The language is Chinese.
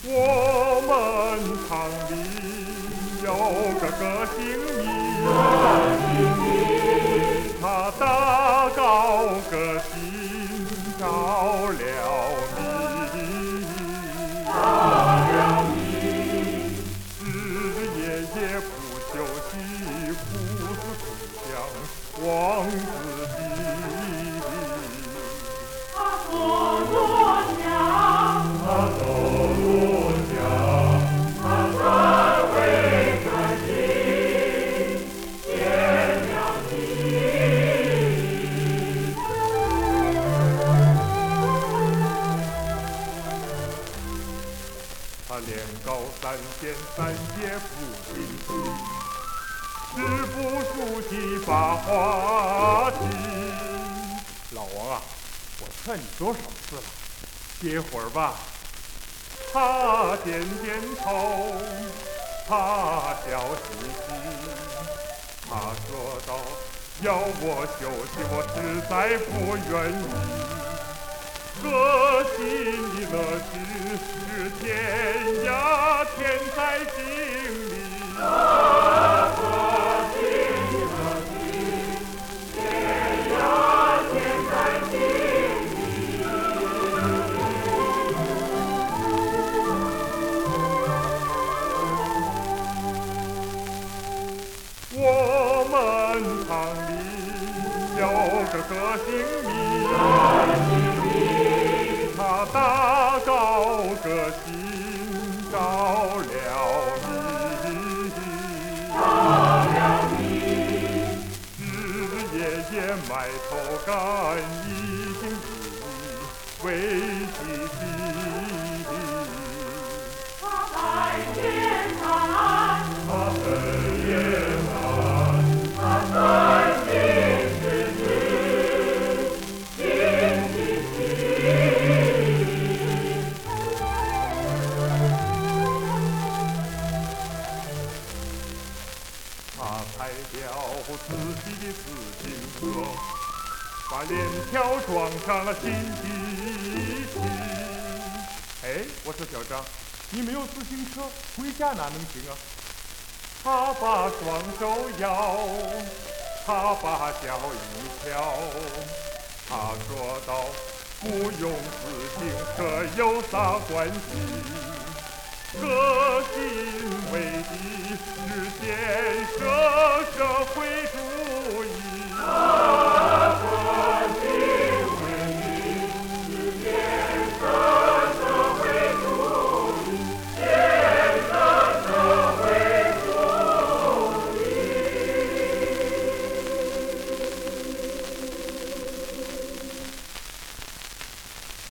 我们厂里有个歌星迷，他大高个心着了迷，日日夜夜不休息，苦思苦想望自己。他走路讲，他走路讲，他专为百姓献了心。他连高三线三届不进去，支部书记把话题。老王啊，我劝你多少次了，歇会儿吧。他点点头，他笑嘻嘻，他说道：“要我休息，我实在不愿意。歌心的乐趣是天涯，天在心里。”我们厂里有个歌星迷，他大高个心着了迷，日日夜夜埋头干，一心一意为自己。他白天谈，他黑夜谈，他专心致志，心齐心。他开了自己的自行车，把链条装上了新机器。哎，我说小张，你没有自行车，回家哪能行啊？他把双手摇，他把脚一挑，他说道：“不用自行车有啥关系？革新为的是建设社会主义。”